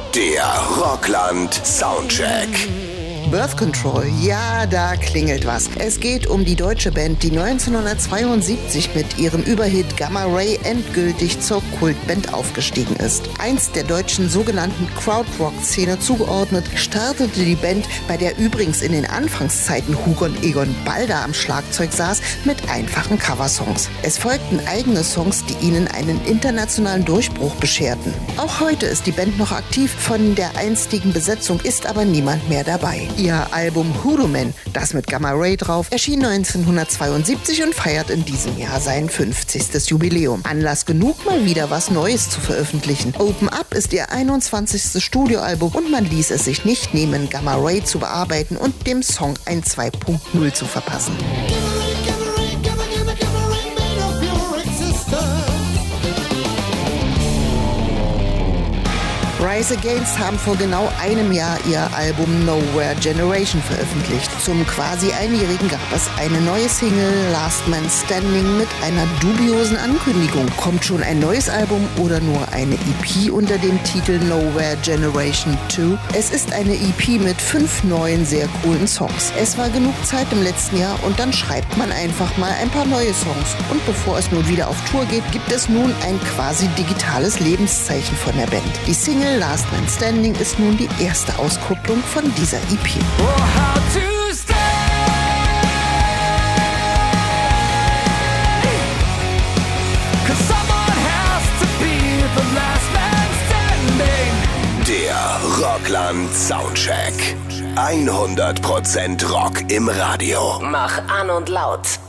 Der Rockland Soundcheck. Birth Control, ja, da klingelt was. Es geht um die deutsche Band, die 1972 mit ihrem Überhit Gamma Ray endgültig zur Kultband aufgestiegen ist. Einst der deutschen sogenannten Krautrock-Szene zugeordnet, startete die Band, bei der übrigens in den Anfangszeiten Hugon Egon Balder am Schlagzeug saß, mit einfachen Coversongs. Es folgten eigene Songs, die ihnen einen internationalen Durchbruch bescherten. Auch heute ist die Band noch aktiv, von der einstigen Besetzung ist aber niemand mehr dabei. Ihr Album Hoodoo Man, das mit Gamma Ray drauf, erschien 1972 und feiert in diesem Jahr sein 50. Jubiläum. Anlass genug, mal wieder was Neues zu veröffentlichen. Open Up ist ihr 21. Studioalbum und man ließ es sich nicht nehmen, Gamma Ray zu bearbeiten und dem Song ein 2.0 zu verpassen. Rise Against haben vor genau einem Jahr ihr Album Nowhere Generation veröffentlicht. Zum quasi Einjährigen gab es eine neue Single, Last Man Standing, mit einer dubiosen Ankündigung. Kommt schon ein neues Album oder nur eine EP unter dem Titel Nowhere Generation 2? Es ist eine EP mit 5 neuen, sehr coolen Songs. Es war genug Zeit im letzten Jahr und dann schreibt man einfach mal ein paar neue Songs. Und bevor es nun wieder auf Tour geht, gibt es nun ein quasi digitales Lebenszeichen von der Band. Die Single Last Man Standing ist nun die erste Auskopplung von dieser EP. Der Rockland Soundcheck. 100% Rock im Radio. Mach an und laut.